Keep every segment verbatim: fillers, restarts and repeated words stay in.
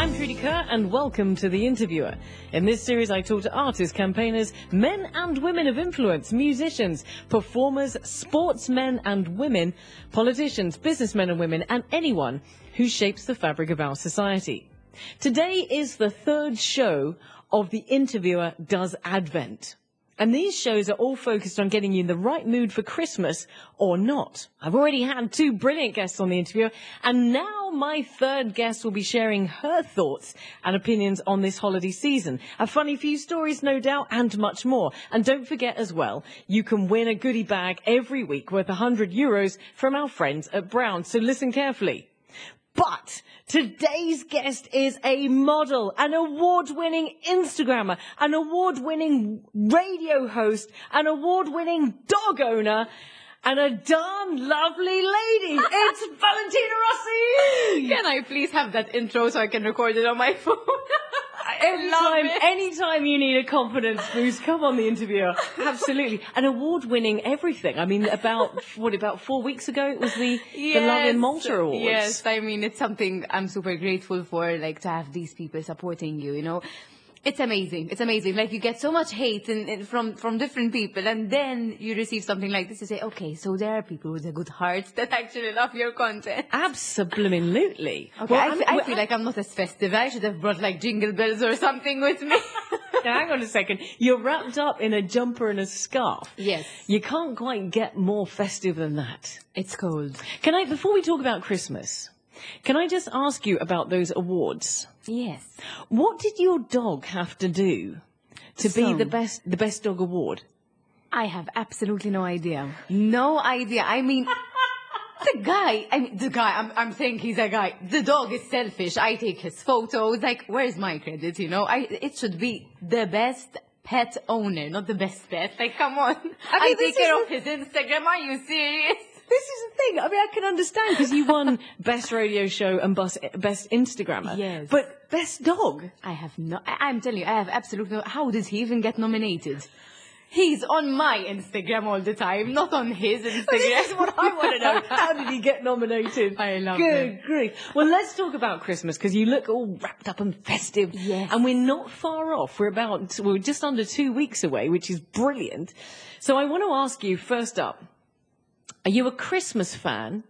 I'm Trudy Kerr, and welcome to The Interviewer. In this series, I talk to artists, campaigners, men and women of influence, musicians, performers, sportsmen and women, politicians, businessmen and women, and anyone who shapes the fabric of our society. Today is the third show of The Interviewer Does Advent. And these shows are all focused on getting you in the right mood for Christmas or not. I've already had two brilliant guests on The Interviewer, and now my third guest will be sharing her thoughts and opinions on this holiday season. A funny few stories, no doubt, and much more. And don't forget as well, you can win a goodie bag every week worth one hundred euros from our friends at Brown. So listen carefully. But today's guest is a model, an award-winning Instagrammer, an award-winning radio host, an award-winning dog owner, and a darn lovely lady. It's Valentina Rossi! Can I please have that intro so I can record it on my phone? Anytime, anytime you need a confidence boost, come on The Interviewer. Absolutely. An award-winning everything. I mean, about, what, about four weeks ago it was the, yes, the Love in Malta Awards. Yes, I mean, it's something I'm super grateful for, like, to have these people supporting you, you know. It's amazing. It's amazing. Like, you get so much hate in, in, from, from different people, and then you receive something like this. You say, okay, so there are people with a good heart that actually love your content. Absolutely. Okay, Well, I, I'm- feel, I well, feel like I'm not as festive. I should have brought, like, jingle bells or something with me. Now, hang on a second. You're wrapped up in a jumper and a scarf. Yes. You can't quite get more festive than that. It's cold. Can I, before we talk about Christmas, can I just ask you about those awards? Yes. What did your dog have to do to be So- the best, the best dog award? I have absolutely no idea. No idea. I mean, the guy, I mean, the guy, I'm, I'm saying he's a guy. The dog is selfish. I take his photos. Like, where's my credit, you know? I, it should be the best pet owner, not the best pet. Like, come on. I, mean, I this take care is of his Instagram. Are you serious? This is the thing. I mean, I can understand because you won Best Radio Show and Best, best Instagrammer. Yes. But Best Dog? I have no, I, I'm telling you, I have absolutely no, how does he even get nominated? He's on my Instagram all the time, not on his Instagram. This is what I want to know. How did he get nominated? I love Good him. grief. Well, let's talk about Christmas because you look all wrapped up and festive. Yes. And we're not far off. We're about, we're just under two weeks away, which is brilliant. So I want to ask you, first up, are you a Christmas fan,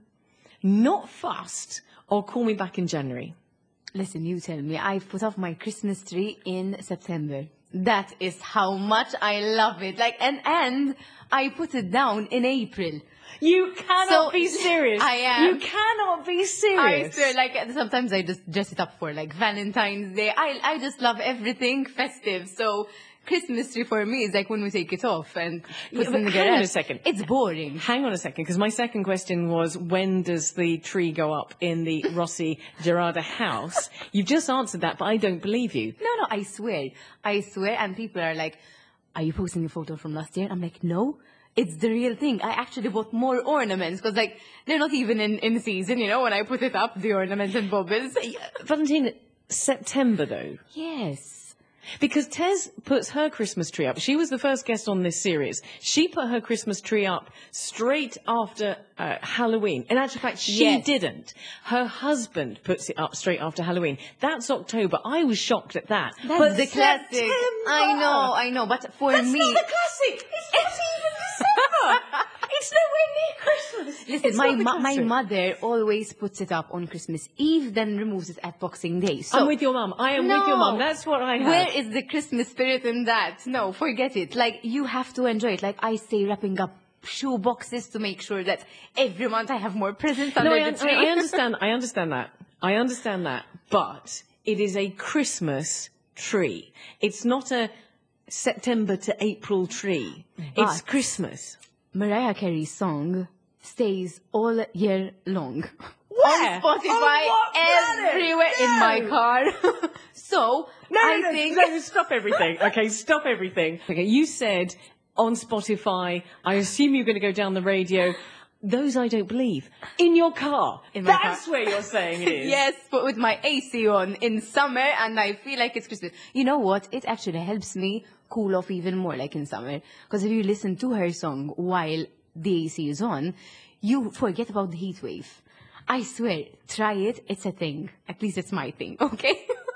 not fussed, or call me back in January? Listen, you tell me. I put off my Christmas tree in September. That is how much I love it. Like, and, and I put it down in April. You cannot So, be serious. I am. You cannot be I serious. swear, like, sometimes I just dress it up for, like, Valentine's Day. I, I just love everything festive. So, Christmas tree for me is like when we take it off and put Yeah, it in but the hang on a garage. second. It's boring. Hang on a second, because my second question was, when does the tree go up in the Rossi Gerarda house? You've just answered that, but I don't believe you. No, no, I swear. I swear. And people are like, are you posting a photo from last year? I'm like, no. It's the real thing. I actually bought more ornaments because, like, they're not even in, in season, you know, when I put it up, the ornaments and bubbles. Valentina, September, though. Yes. Because Tez puts her Christmas tree up. She was the first guest on this series. She put her Christmas tree up straight after uh, Halloween. In actual fact, she Yes. didn't. Her husband puts it up straight after Halloween. That's October. I was shocked at that. That's but the classic. September! I know, I know. But for That's me... not the classic. It's not even December. It's nowhere near Christmas. Listen, It's my not the ma- my classic. mother always puts it up on Christmas Eve, then removes it at Boxing Day. So I'm with your mum. I am with your mum. That's what I have. Where is the Christmas spirit in that? No, forget it. Like, you have to enjoy it. Like, I stay wrapping up shoe boxes to make sure that every month I have more presents under No, I, the I, tree. I understand. I understand that. I understand that. But it is a Christmas tree. It's not a September to April tree. It's But- Christmas. Mariah Carey's song stays all year long. Where? On Spotify, On what planet? everywhere in my No. car. So, No, I no, no, think... no, stop everything. Okay, stop everything. Okay, you said on Spotify, I assume you're going to go down the radio. Those I don't believe. In your car. In my That's car. where you're saying it is. Yes, but with my A C on in summer, and I feel like it's Christmas. You know what? It actually helps me cool off even more, like in summer. Because if you listen to her song while the A C is on, you forget about the heat wave. I swear, try it. It's a thing. At least it's my thing, okay?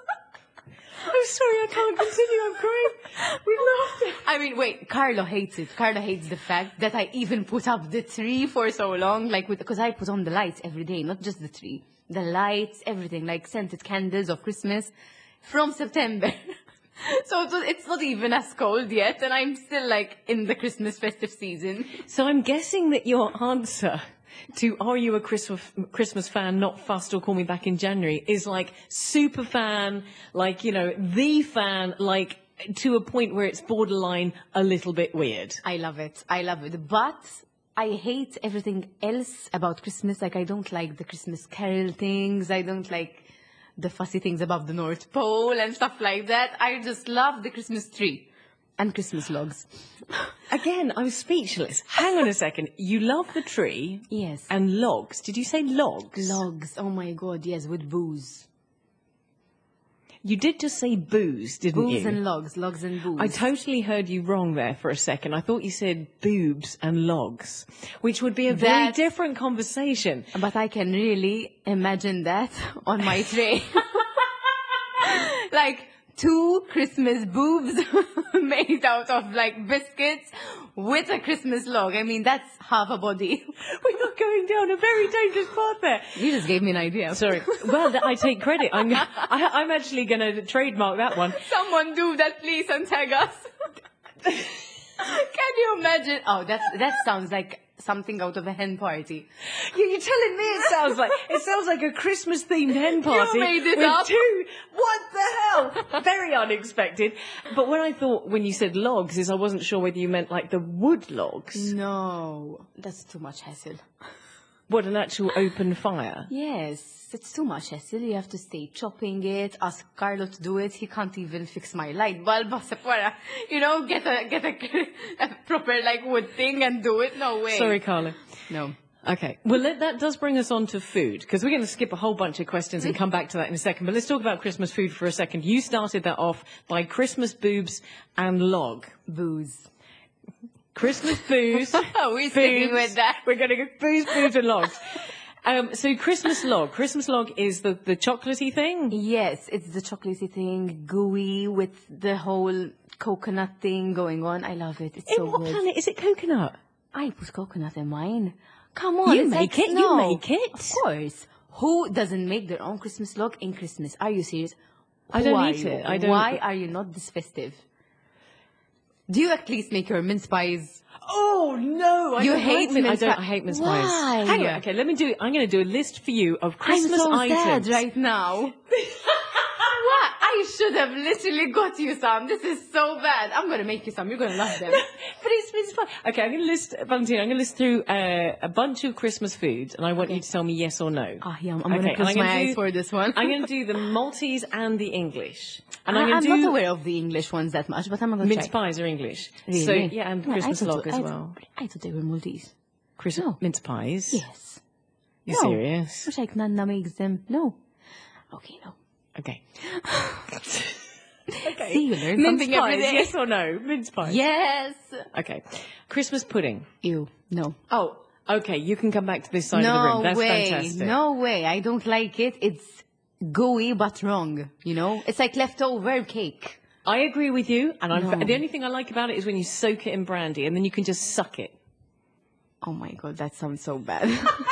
sorry, I can't continue. I'm crying. We lost it. I mean, wait, Carlo hates it. Carlo hates the fact that I even put up the tree for so long, like with, because I put on the lights every day, not just the tree. The lights, everything, like scented candles of Christmas from September. So it was- it's not even as cold yet, and I'm still like in the Christmas festive season. So I'm guessing that your answer to are you a Christmas Christmas fan, not fussed, or call me back in January is like super fan, like, you know, the fan, like to a point where it's borderline a little bit weird. I love it. I love it. But I hate everything else about Christmas. Like, I don't like the Christmas carol things. I don't like the fussy things above the North Pole and stuff like that. I just love the Christmas tree and Christmas logs. Again, I'm speechless. Hang on a second. You love the tree Yes. and logs. Did you say logs? Logs. Oh my God. Yes, with booze. You did just say booze, didn't Booze you? and logs. Logs and booze. I totally heard you wrong there for a second. I thought you said boobs and logs, which would be a very That's- different conversation. But I can really imagine that on my tray. Like two Christmas boobs made out of like biscuits with a Christmas log. I mean, that's half a body. We're not going down a very dangerous path there. You just gave me an idea. Sorry. Well, th- I take credit. I'm, I, I'm actually going to trademark that one. Someone do that, please, and tag us. Can you imagine? Oh, that that sounds like something out of a hen party. You- You're telling me it sounds like it sounds like a Christmas themed hen party made it with up. two. What the hell? Very unexpected. But when I thought when you said logs, is I wasn't sure whether you meant like the wood logs. No, that's too much hassle. What, an actual open fire? Yes, it's too much hassle. You have to stay chopping it. Ask Carlo to do it. He can't even fix my light bulb. You know, get a get a, a proper like wood thing and do it. No way. Sorry, Carla. No. Okay. Well, let, that does bring us on to food, because we're going to skip a whole bunch of questions and come back to that in a second. But let's talk about Christmas food for a second. You started that off by Christmas boobs and log. Booze. Christmas booze. We're sticking boobs. with that. We're going to go booze, boobs and logs. Um, so Christmas log. Christmas log is the, the chocolatey thing? Yes, it's the chocolatey thing, gooey with the whole coconut thing going on. I love it. It's In so what good. planet? Is it coconut? I put coconut in mine. Come on, You it's make like it, you snow. make it. Of course. Who doesn't make their own Christmas log in Christmas? Are you serious? I Who don't are eat you? it. I don't- Why are you not this festive? Do you at least make your mince pies? Oh no! I You don't hate like min- mince I don't. pie- I hate mince Why? pies. Hang on. Okay, let me do. I'm going to do a list for you of Christmas I'm so items. sad right now. What? I should have literally got you some. This is so bad. I'm going to make you some. You're going to love them. But it's mince pie. Okay, I'm going to list, Valentina. I'm going to list through uh, a bunch of Christmas foods, and I want you to tell me yes or no. Ah, yum. I'm Okay, going to and close I'm gonna my do- eyes for this one. I'm going to do the Maltese and the English, and I, I'm going I'm to do not aware of the English ones that much, but I'm going to mince try. pies are English. Really? So yeah, and Yeah, I Christmas thought- log as I- well. I thought they were Maltese. Christmas No. mince pies. Yes. You're No. serious? Wish like Nana makes them. No. Okay, no. Okay. okay. See, you learn Mince something every pies, day. yes or no? Mince pies. Yes. Okay. Christmas pudding. Ew. No. Oh, okay. You can come back to this side no of the room. That's way. fantastic. No way. I don't like it. It's gooey but wrong. You know? It's like leftover cake. I agree with you, and I'm No. the only thing I like about it is when you soak it in brandy and then you can just suck it. Oh my God, that sounds so bad.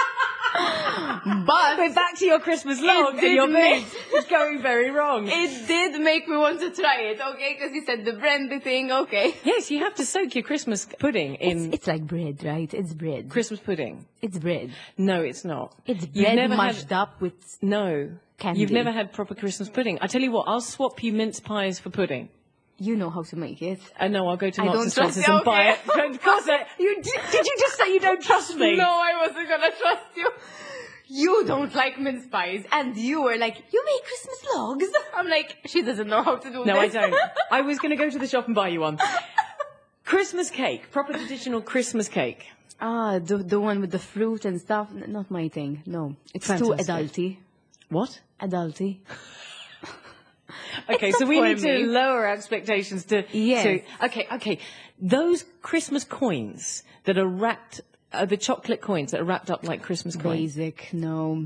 But We're back to your Christmas log, did and your make- bit is going very wrong. it did make me want to try it, okay? Because you said the brandy thing, okay? Yes, you have to soak your Christmas pudding in It's, it's like bread, right? It's bread. Christmas pudding. It's bread. No, it's not. It's You've bread never mashed had, up with... No. Candy. You've never had proper Christmas pudding. I tell you what, I'll swap you mince pies for pudding. You know how to make it. Uh, no, I'll go to I Marks don't and trust Spencer's you, and buy okay. it. Of course, I, you, did you just say you don't trust me? No, I wasn't gonna trust you. You don't like mince pies, and you were like, you make Christmas logs? I'm like, she doesn't know how to do No, I this. don't. I was going to go to the shop and buy you one. Christmas cake, proper traditional Christmas cake. Ah, the the one with the fruit and stuff, N- not my thing. No, it's Fantastic. too adulty. What? Adulty. Okay, It's so not we for need to me. lower our expectations to. Yes. to- okay, okay. Those Christmas coins that are wrapped, uh, the chocolate coins that are wrapped up like Christmas coins. Basic, no.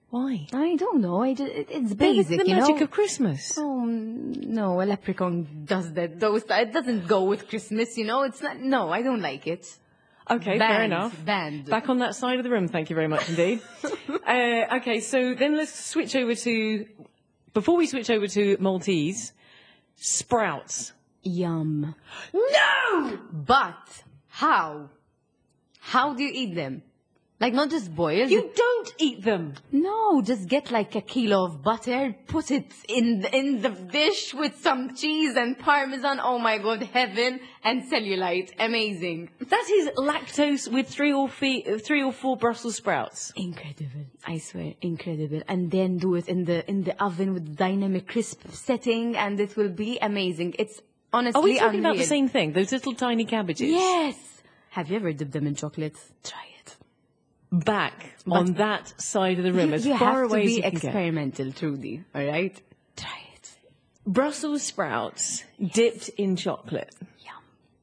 Why? I don't know. I just, it, it's They're basic, the, the you magic know. of Christmas. Oh no, a leprechaun does that. Those it doesn't go with Christmas, you know. It's not. No, I don't like it. Okay, Banned, fair enough. Banned. Back on that side of the room, thank you very much indeed. uh, okay, so then let's switch over to, before we switch over to Maltese, sprouts. Yum. No! But how? How do you eat them? Like not just boiled. You don't eat them. No, just get like a kilo of butter, put it in the, in the dish with some cheese and parmesan. Oh my god, heaven and cellulite, amazing. That is lactose with three or fe- three or four Brussels sprouts. Incredible, I swear, incredible. And then do it in the in the oven with dynamic crisp setting, and it will be amazing. It's honestly Are we talking unreal. about the same thing? Those little tiny cabbages? Yes. Have you ever dipped them in chocolate? Try it. Back But on that side of the room, you, as you far have away to as be you can get. experimental, Trudy. All right, try it. Brussels sprouts dipped in chocolate. Yum.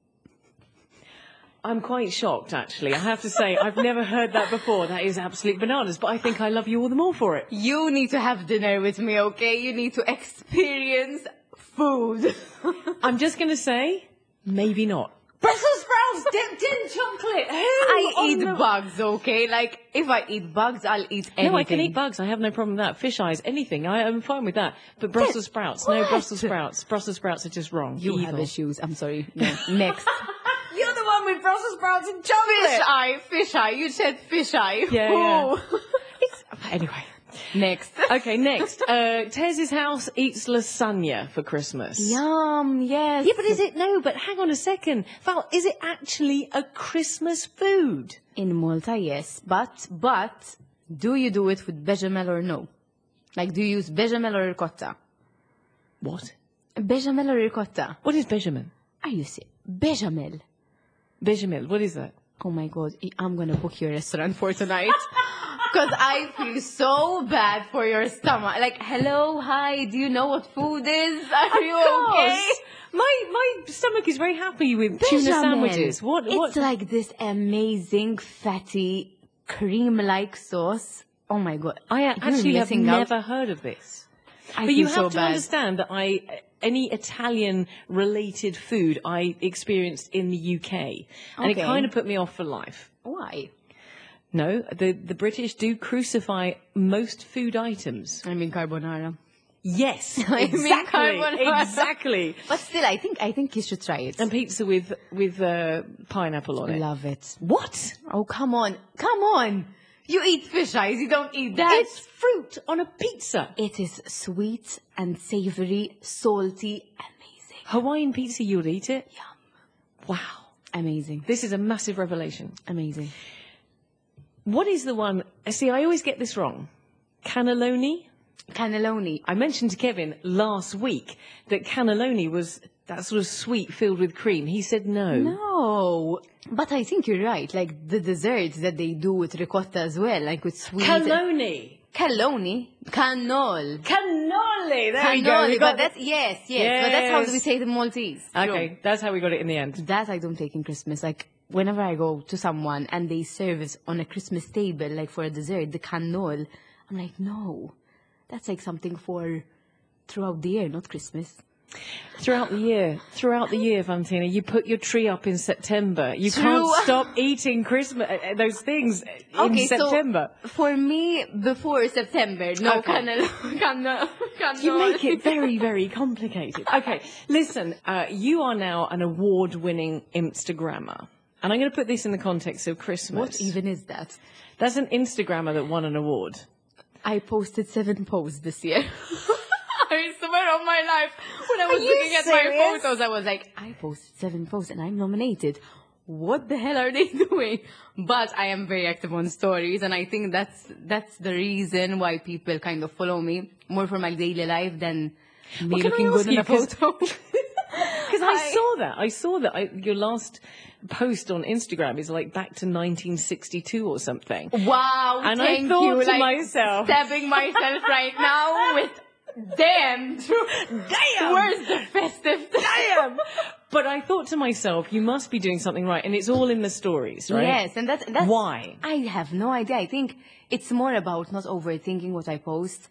I'm quite shocked, actually. I have to say, I've never heard that before. That is absolute bananas, but I think I love you all the more for it. You need to have dinner with me, okay? You need to experience food. I'm just going to say, maybe not. Brussels sprouts dipped in chocolate. Who I on eat the- bugs, okay? Like, if I eat bugs, I'll eat anything. No, I can eat bugs. I have no problem with that. Fish eyes, anything. I am fine with that. But Brussels sprouts, no What? Brussels sprouts. Brussels sprouts are just wrong. You Evil. have issues. I'm sorry. No. Next. You're the one with Brussels sprouts and Fish chocolate. eye, fish eye. You said fish eye. Yeah, Ooh. It's, anyway. Next. Okay, next. Uh, Tez's house eats lasagna for Christmas. Yum, yes. Yeah, but is it? No, but hang on a second. Val, is it actually a Christmas food? In Malta, yes. But, but, do you do it with bechamel or no? Like, do you use bechamel or ricotta? What? Bechamel or ricotta? What is bechamel? Are you serious? Bechamel. Bechamel, what is that? Oh my god, I'm gonna book your restaurant for tonight. Because I feel so bad for your stomach. Like, hello, hi, do you know what food is? Are you okay? My my stomach is very happy with tuna Bechamel. sandwiches. What? It's what? like this amazing, fatty, cream-like sauce. Oh my god. I You're actually have missing out. never heard of this. I But you feel have so to bad. understand that I any Italian-related food I experienced in the U K, and it Okay. kind of put me off for life. Why? No, the the British do crucify most food items. I mean carbonara. Yes, I mean exactly, carbonara. exactly. But still, I think I think you should try it. And pizza with with uh, pineapple on it. Love it. What? Oh, come on. Come on. You eat fish eyes. You don't eat that. It's fruit on a pizza. It is sweet and savory, salty, amazing. Hawaiian pizza, you'd eat it? Yum. Wow. Amazing. This is a massive revelation. Amazing. What is the one? See, I always get this wrong. Cannelloni? Cannelloni. I mentioned to Kevin last week that cannelloni was that sort of sweet filled with cream. He said no. No. But I think you're right. Like the desserts that they do with ricotta as well, like with sweet. Cannelloni. Cannelloni. Cannol. Cannoli. There we go. Cannoli. We got But that's, yes, yes, But that's how Yes. we say it in Maltese. Okay, that's how we got it in the end. That I don't take in Christmas. Like, whenever I go to someone and they serve it on a Christmas table, like for a dessert, the cannol, I'm like, no. That's like something for throughout the year, not Christmas. Throughout the year, throughout the year, Valentina, you put your tree up in September. You True. can't stop eating Christmas, uh, uh, those things in Okay, September. so for me, before September, no Okay. cannol. cannol. cannol. You make it very, very complicated. Okay, listen, uh, you are now an award-winning Instagrammer. And I'm going to put this in the context of Christmas. What even is that? That's an Instagrammer that won an award. I posted seven posts this year. I swear on my life. When I was you looking at serious? my photos, I was like, I posted seven posts and I'm nominated. What the hell are they doing? But I am very active on stories, and I think that's that's the reason why people kind of follow me more for my daily life than me Well, can I looking ask good in you, a 'cause- photo. Because I, I- saw that. I saw that. I, your last post on Instagram is like back to nineteen sixty-two or something. Wow, And I thank thought you. to like, myself- stabbing myself right now with damn. Damn! Where's the festive? Damn! But I thought to myself, you must be doing something right, and it's all in the stories, right? Yes, and that's, that's Why? I have no idea. I think it's more about not overthinking what I post.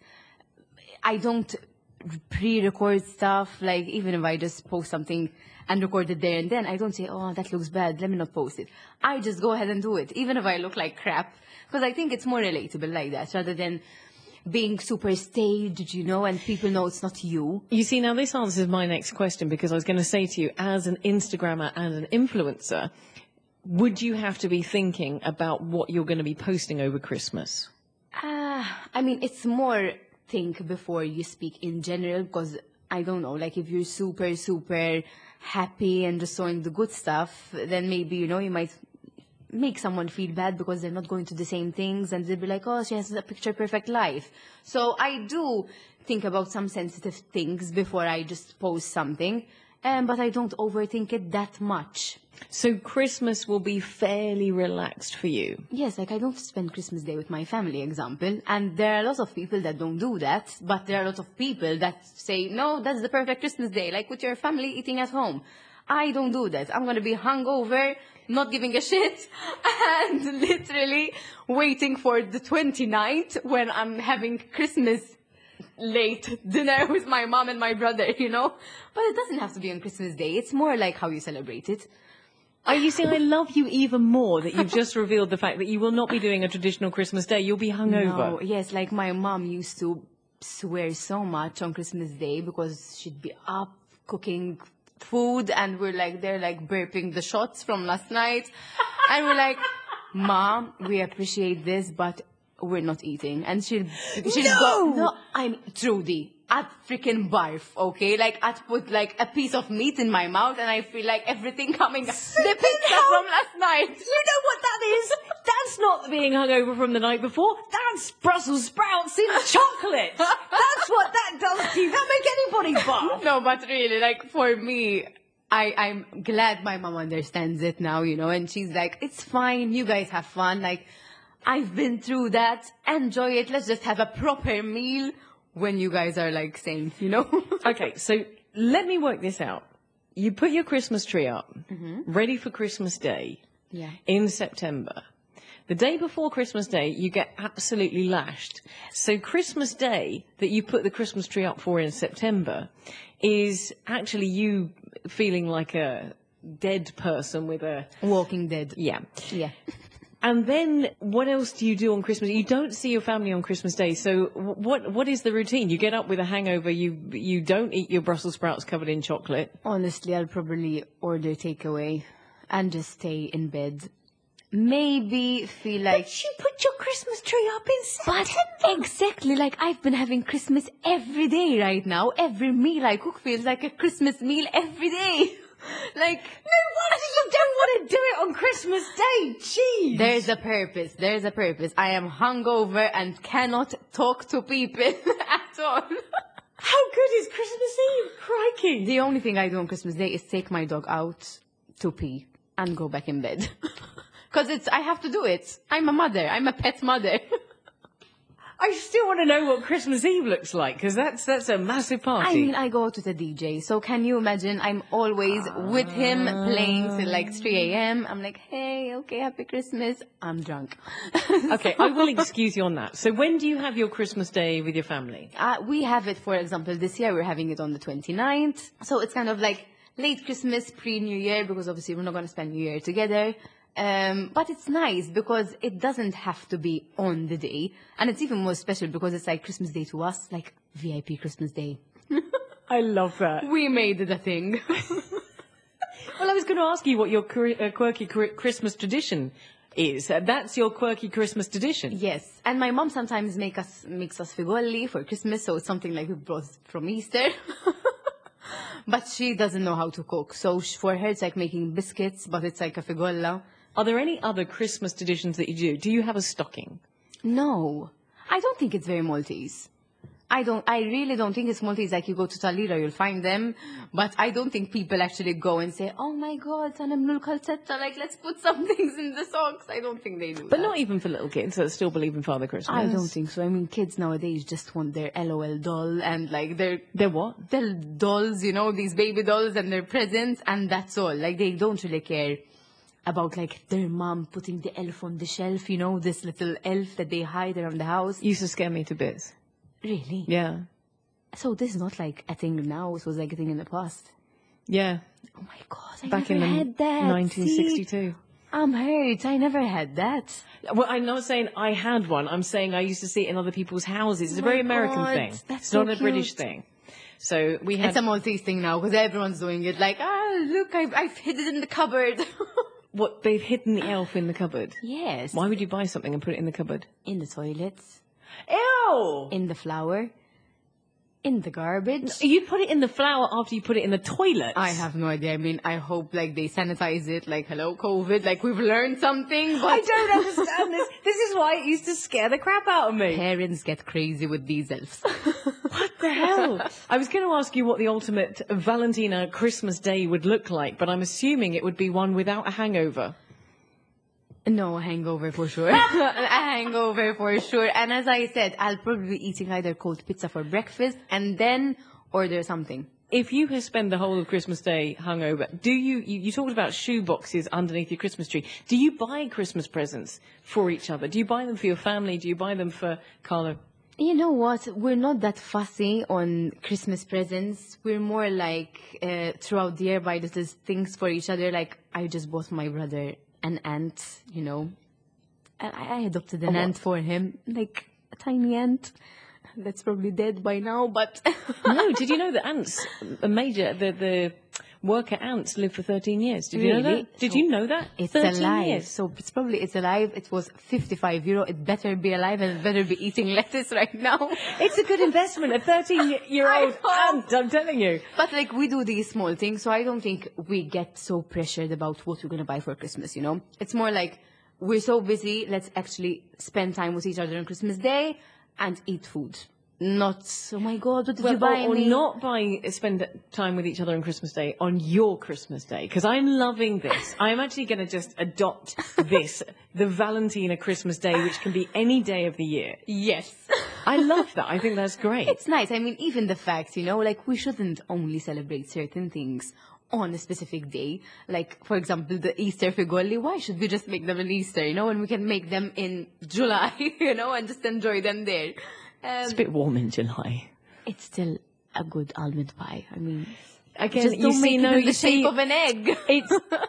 I don't pre-record stuff. Like, even if I just post something and record it there and then, I don't say, oh, that looks bad, let me not post it. I just go ahead and do it, even if I look like crap. Because I think it's more relatable like that, rather than being super staged, you know, and people know it's not you. You see, now this answers my next question, because I was going to say to you, as an Instagrammer and an influencer, would you have to be thinking about what you're going to be posting over Christmas? Uh, I mean, it's more think before you speak in general, because I don't know, like if you're super, super happy and just showing the good stuff, then maybe, you know, you might make someone feel bad because they're not going to the same things, and they'll be like, oh, she has a picture perfect life. So I do think about some sensitive things before I just post something, um, but I don't overthink it that much. So Christmas will be fairly relaxed for you? Yes, like I don't spend Christmas Day with my family, example, and there are a lot of people that don't do that, but there are a lot of people that say, no, that's the perfect Christmas Day, like with your family eating at home. I don't do that. I'm going to be hungover, not giving a shit, and literally waiting for the twenty-ninth when I'm having Christmas late dinner with my mom and my brother, you know? But it doesn't have to be on Christmas Day. It's more like how you celebrate it. Are you saying I love you even more that you've just revealed the fact that you will not be doing a traditional Christmas Day? You'll be hungover. No, yes, like my mom used to swear so much on Christmas Day because she'd be up cooking food, and we're like, they're like burping the shots from last night. And we're like, Mom, we appreciate this, but we're not eating. And she'll, she'll No! go, no, I'm Trudy. I'd freaking barf, okay? Like, I'd put like a piece of meat in my mouth and I feel like everything coming, the pizza from last night. You know what that is? That's not being hungover from the night before. That's Brussels sprouts in chocolate. That's what that does to you. That make anybody barf. No, but really, like, for me, I, I'm glad my mom understands it now, you know, and she's like, it's fine, you guys have fun. Like, I've been through that. Enjoy it. Let's just have a proper meal when you guys are like saints, you know? Okay, so let me work this out. You put your Christmas tree up, mm-hmm. ready for Christmas Day yeah. in September. The day before Christmas Day, you get absolutely lashed. So Christmas Day, that you put the Christmas tree up for in September, is actually you feeling like a dead person with a... Walking Dead. Yeah. Yeah. And then what else do you do on Christmas? You don't see your family on Christmas Day. So what what is the routine? You get up with a hangover. You you don't eat your Brussels sprouts covered in chocolate. Honestly, I'll probably order takeaway and just stay in bed. Maybe feel like... But you put your Christmas tree up in September. But exactly, like I've been having Christmas every day right now. Every meal I cook feels like a Christmas meal every day. Like, no wonder you don't want to do it on Christmas Day. Jeez. There's a purpose. There's a purpose. I am hungover and cannot talk to people at all. How good is Christmas Eve? Crikey. The only thing I do on Christmas Day is take my dog out to pee and go back in bed. Because it's, I have to do it. I'm a mother. I'm a pet mother. I still want to know what Christmas Eve looks like, because that's that's a massive party. I mean, I go to the D J, so can you imagine? I'm always with him playing till like three a.m. I'm like, hey, okay, happy Christmas. I'm drunk. Okay, I will excuse you on that. So when do you have your Christmas Day with your family? Uh, we have it, for example, this year we're having it on the twenty-ninth. So it's kind of like late Christmas, pre-New Year, because obviously we're not going to spend New Year together. Um, but it's nice because it doesn't have to be on the day. And it's even more special because it's like Christmas Day to us, like V I P Christmas Day. I love that. We made it a thing. Well, I was going to ask you what your uh, quirky Christmas tradition is. Uh, that's your quirky Christmas tradition. Yes. And my mom sometimes make us, makes us figolli for Christmas, so it's something like we brought from Easter. But she doesn't know how to cook. So for her, it's like making biscuits, but it's like a figolla. Are there any other Christmas traditions that you do? Do you have a stocking? No. I don't think it's very Maltese. I don't, I really don't think it's small things like you go to Talira, you'll find them. But I don't think people actually go and say, oh my God, Tanem Kaltetta, like let's put some things in the socks. I don't think they do But that. not even for little kids that still believe in Father Christmas. I don't think so. I mean, kids nowadays just want their LOL doll and like their, They're what? their dolls, you know, these baby dolls and their presents, and that's all. Like they don't really care about like their mom putting the elf on the shelf, you know, this little elf that they hide around the house. Used to scare me to bits. Really? Yeah. So this is not like a thing now, it was like a thing in the past. Yeah. Oh my God, I Back never in the had that. nineteen sixty-two. See? I'm hurt. I never had that. Well, I'm not saying I had one. I'm saying I used to see it in other people's houses. It's a Oh very my American God, thing. that's It's so not a British cute. thing. So we had... It's a Maltese thing now because everyone's doing it. Like, ah, look, I've, I've hid it in the cupboard. What, they've hidden the elf in the cupboard? Yes. Why would you buy something and put it in the cupboard? In the toilets, Ew! in the flour, in the garbage. You put it in the flour after you put it in the toilet. I have no idea. I mean, I hope like they sanitize it. Like, hello, COVID. Like we've learned something. But I don't understand this. This is why it used to scare the crap out of me. parents get crazy with these elves. What the hell? I was going to ask you what the ultimate Valentina Christmas day would look like, but I'm assuming it would be one without a hangover. No, a hangover for sure. A hangover for sure. And as I said, I'll probably be eating either cold pizza for breakfast and then order something. If you have spent the whole of Christmas Day hungover, do you, you, you talked about shoe boxes underneath your Christmas tree. Do you buy Christmas presents for each other? Do you buy them for your family? Do you buy them for Carlo? You know what? We're not that fussy on Christmas presents. We're more like uh, throughout the year buy little things for each other. Like I just bought my brother an ant, you know. I, I adopted an A what? ant for him, like a tiny ant. That's probably dead by now, but No, did you know that ants, a major, the, the worker ants live for thirteen years? Did you know Really? that? Did So you know that? it's thirteen alive. years. So it's probably it's alive. It was fifty-five euro. It better be alive and it better be eating lettuce right now. It's a good investment, a thirteen-year-old I know. ant, I'm telling you. But like we do these small things, so I don't think we get so pressured about what we're gonna buy for Christmas. You know, it's more like we're so busy. Let's actually spend time with each other on Christmas Day and eat food. Not oh my God, what did Well, you buy or, or me? not by spend time with each other on Christmas Day, on your Christmas Day, because I'm loving this. I'm actually going to just adopt this, the Valentina Christmas Day, which can be any day of the year. Yes. I love that. I think that's great. It's nice. I mean, even the fact, you know, like we shouldn't only celebrate certain things on a specific day. Like, for example, the Easter figoli. Why should we just make them in Easter, you know, when we can make them in July, you know, and just enjoy them there? Um, It's a bit warm in July. it's still a good almond pie. I mean, Again, just you don't see, make no, it in you the see, shape of an egg. it's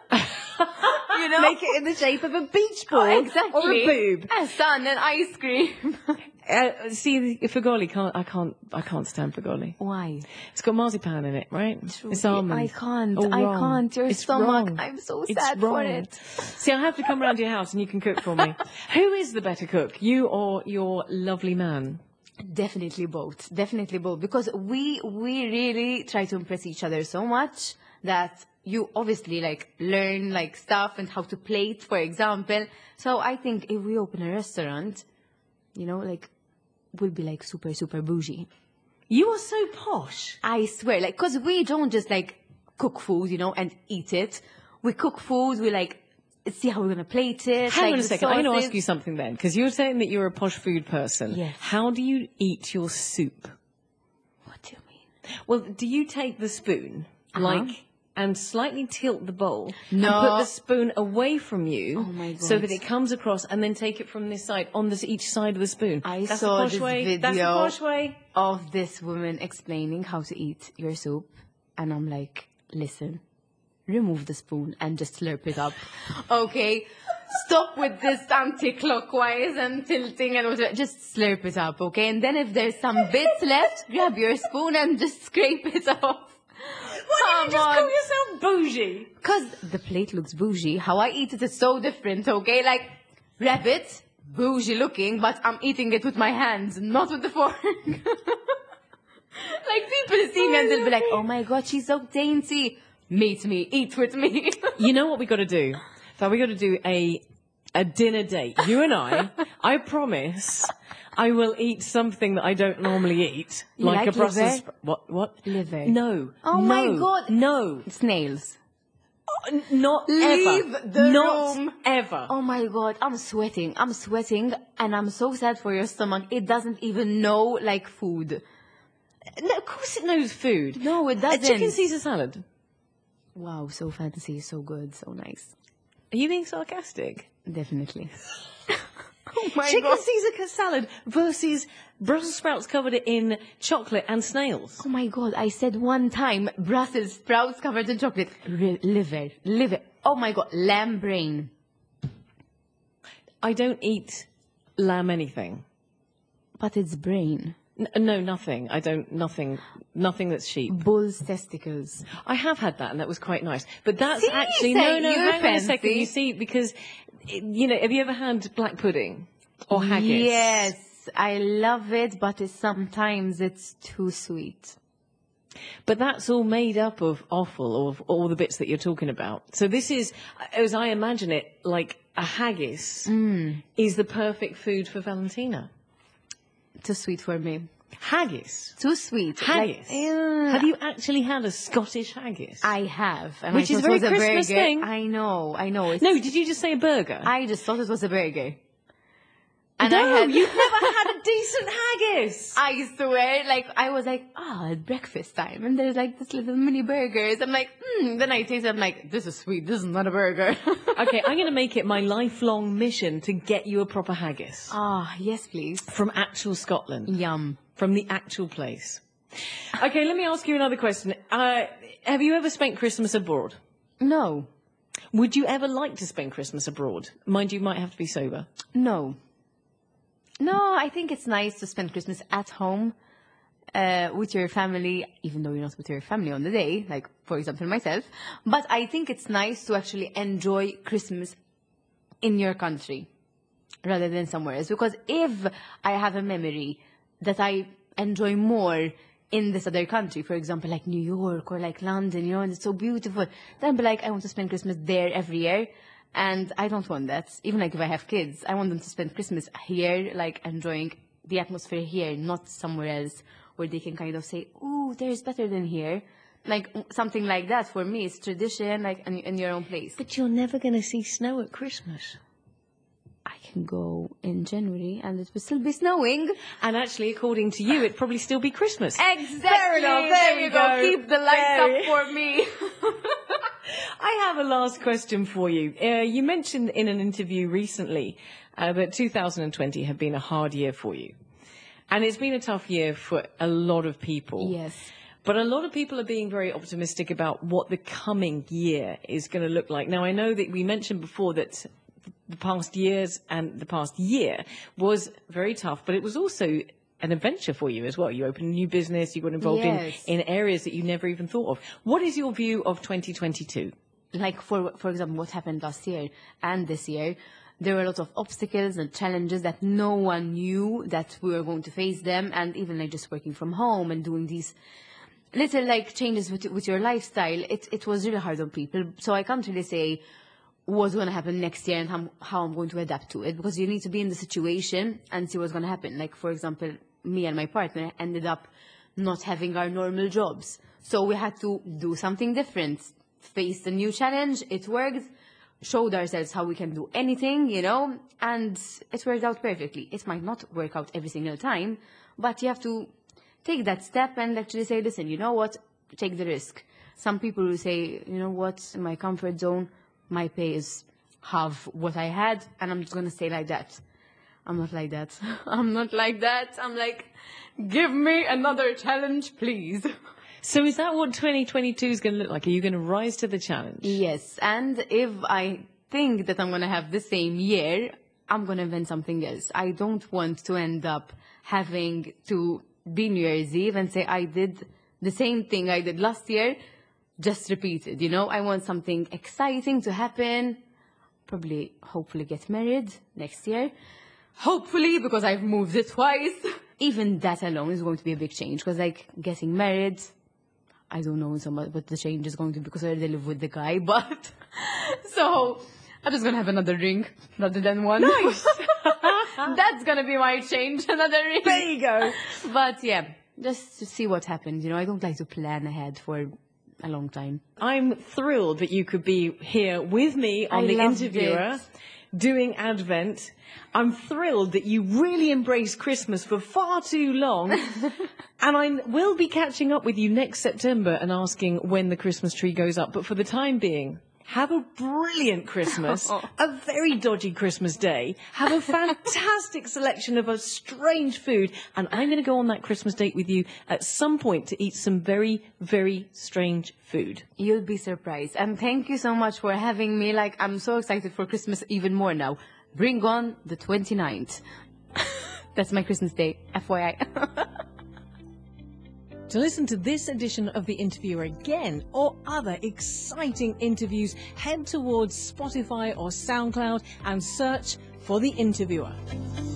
You know? make it in the shape of a beach ball Oh, exactly. or a boob. A sun and ice cream. Uh, see, Figoli can't. I can't. I can't stand Figoli. Why? It's got marzipan in it, right? It's almond. I can't. Oh, I wrong. can't. Your It's stomach. wrong. I'm so It's sad for wrong. it. See, I have to come round to your house and you can cook for me. Who is the better cook, you or your lovely man? Definitely both. Definitely both. Because we we really try to impress each other so much that you obviously like learn like stuff and how to plate, for example. So I think if we open a restaurant, you know, like we'll be like super, super bougie. You are so posh. I swear, like, cause we don't just like cook food, you know, and eat it. We cook food, we like see how we're gonna plate it. Hang like on a the second. I'm going to sauces. ask you something then, because you're saying that you're a posh food person. Yes. How do you eat your soup? What do you mean? Well, do you take the spoon, Uh-huh. like, and slightly tilt the bowl, No. and put the spoon away from you, Oh my so God. that it comes across, and then take it from this side on this each side of the spoon? I That's saw the posh this way. video That's the posh way. of this woman explaining how to eat your soup, and I'm like, listen, remove the spoon and just slurp it up. Okay, stop with this anti-clockwise and tilting and whatever. Just slurp it up, okay? And then if there's some bits left, grab your spoon and just scrape it off. Why did you just call yourself bougie? Because the plate looks bougie. How I eat it is so different, okay? Like, rabbit, bougie looking, but I'm eating it with my hands, not with the fork. Like, people see me and they'll be like, oh my God, she's so dainty. Meet me, eat with me. You know what we got to do? So we got to do a a dinner date, you and I, I promise I will eat something that I don't normally eat. You like, like a Brussels liver? sprouts. What? What? Liver. No. Oh no, my God. No. Snails. N- Not Leave ever. the Not room. ever. Oh my God, I'm sweating. I'm sweating and I'm so sad for your stomach. It doesn't even know like food. No, of course it knows food. No, it A doesn't. chicken Caesar salad. Wow, so fancy, so good, so nice. Are you being sarcastic? Definitely. Oh my Chicken God. Caesar salad versus Brussels sprouts covered in chocolate and snails. Oh my God, I said one time Brussels sprouts covered in chocolate. Re- liver, liver. Oh my God, lamb brain. I don't eat lamb anything. But it's brain. N- no, nothing. I don't, nothing, nothing that's sheep. Bull's testicles. I have had that and that was quite nice. But that's See, actually, say no, no, you're hang on a second. fancy. You see, because, it- you know, have you ever had black pudding or haggis? Yes, I love it, but it's, sometimes it's too sweet. But that's all made up of offal, of all the bits that you're talking about. So this is, as I imagine it, like a haggis Mm. is the perfect food for Valentina. Too sweet for me. Haggis? Too sweet. Haggis? Like, uh, Have you actually had a Scottish haggis? I have. And Which I is thought a it very was a Christmas burger. thing. I know, I know. It's, No, did you just say a burger? I just thought it was a burger. And no, I had, you've never had a decent haggis. I swear, like, I was like, ah, it's breakfast time. And there's like this little mini burgers. I'm like, hmm. Then I taste it, I'm like, this is sweet. This is not a burger. Okay, I'm going to make it my lifelong mission to get you a proper haggis. Ah, yes, please. From actual Scotland. Yum. From the actual place. Okay, let me ask you another question. Uh, have you ever spent Christmas abroad? No. Would you ever like to spend Christmas abroad? Mind you, might have to be sober. No. No, I think it's nice to spend Christmas at home uh, with your family, even though you're not with your family on the day, like, for example, myself. But I think it's nice to actually enjoy Christmas in your country rather than somewhere else. Because if I have a memory that I enjoy more in this other country, for example, like New York or like London, you know, and it's so beautiful, then I'll be like, I want to spend Christmas there every year. And I don't want that. Even like if I have kids, I want them to spend Christmas here, like enjoying the atmosphere here, not somewhere else where they can kind of say, ooh, there's better than here. Like something like that for me is tradition, like in, in your own place. But you're never going to see snow at Christmas. I can go in January and it will still be snowing. And actually, according to you, it'd probably still be Christmas. Exactly. Fair enough. There you go. Keep the lights There. up for me. I have a last question for you. Uh, you mentioned in an interview recently uh, that two thousand twenty had been a hard year for you. And it's been a tough year for a lot of people. Yes. But a lot of people are being very optimistic about what the coming year is going to look like. Now, I know that we mentioned before that the past years and the past year was very tough, but it was also an adventure for you as well. You opened a new business, you got involved Yes. in, in areas that you never even thought of. What is your view of twenty twenty-two? Like for for example, what happened last year and this year, there were a lot of obstacles and challenges that no one knew that we were going to face them, and even like just working from home and doing these little like changes with with your lifestyle, it it was really hard on people. So I can't really say what's going to happen next year and how, how I'm going to adapt to it, because you need to be in the situation and see what's going to happen. Like, for example, me and my partner ended up not having our normal jobs. So we had to do something different, face a new challenge. It worked, showed ourselves how we can do anything, you know, and it worked out perfectly. It might not work out every single time, but you have to take that step and actually say, listen, you know what, take the risk. Some people will say, you know what, in my comfort zone, my pay is half what I had, and I'm just going to stay like that. I'm not like that. I'm not like that. I'm like, give me another challenge, please. So is that what twenty twenty-two is going to look like? Are you going to rise to the challenge? Yes, and if I think that I'm going to have the same year, I'm going to invent something else. I don't want to end up having to be New Year's Eve and say I did the same thing I did last year, just repeated, you know. I want something exciting to happen. Probably, hopefully get married next year. Hopefully, because I've moved it twice. Even that alone is going to be a big change, because like getting married, I don't know so much what the change is going to be because I already live with the guy, but so I'm just gonna have another drink rather than one. Nice. That's gonna be my change, another ring. There you go. But yeah, just to see what happens. You know, I don't like to plan ahead for a long time. I'm thrilled that you could be here with me on I The loved Interviewer, it. doing Advent. I'm thrilled that you really embraced Christmas for far too long. And I will be catching up with you next September and asking when the Christmas tree goes up. But for the time being, have a brilliant Christmas, Oh. a very dodgy Christmas day, have a fantastic selection of a strange food, and I'm going to go on that Christmas date with you at some point to eat some very, very strange food. You'll be surprised. And thank you so much for having me. Like, I'm so excited for Christmas even more now. Bring on the twenty-ninth. That's my Christmas day, F Y I. To listen to this edition of The Interviewer again or other exciting interviews, head towards Spotify or SoundCloud and search for The Interviewer.